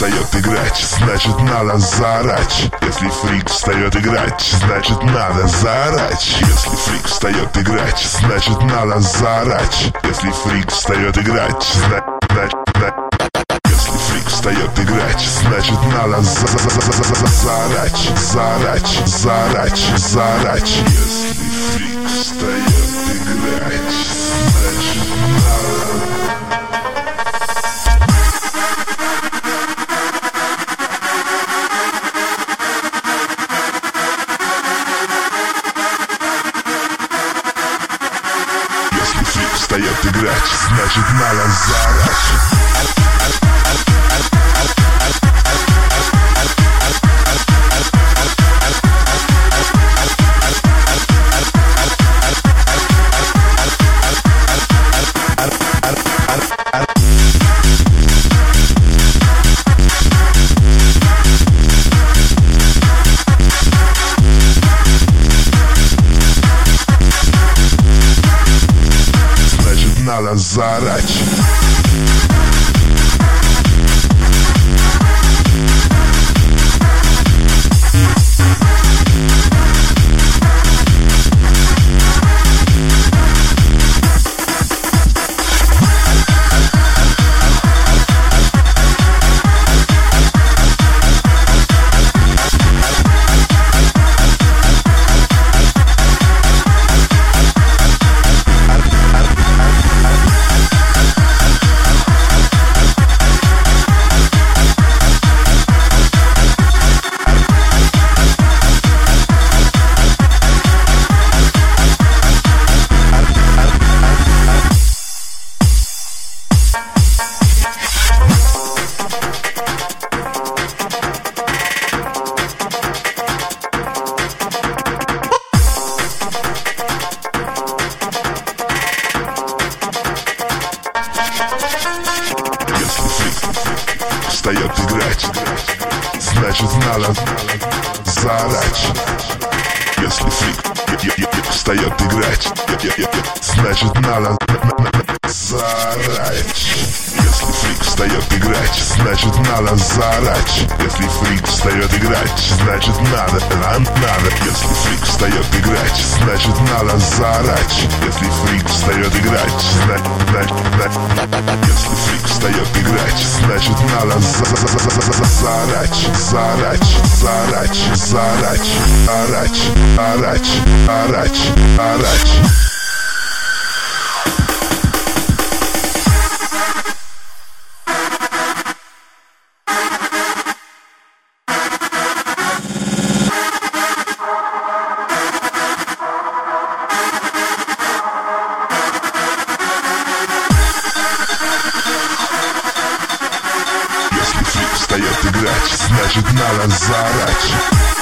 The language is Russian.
встает играть, значит надо заорать. Если фрик встает играть, значит надо заорать. Если фрик встает играть, значит надо заорать. Если фрик встает играть, если фрик встает играть, значит надо заорать, заорать, заорать, заорать. Если фрик встает играть, значит надо. Встает играть, значит надо заорать. Надо заорать. Встает играть, значит надо заорать. Если фрик встает играть, значит надо заорать. Если фрик встает играть, значит надо заорать. Если фрик встает играть, значит надо. Если фрик встает играть, значит надо заорать. Если фрик встает играть, если фрик встает играть, значит надо заорать, заорать, заорать, заорать, орать, орать, орать, орать. Встает играть, значит надо заорать.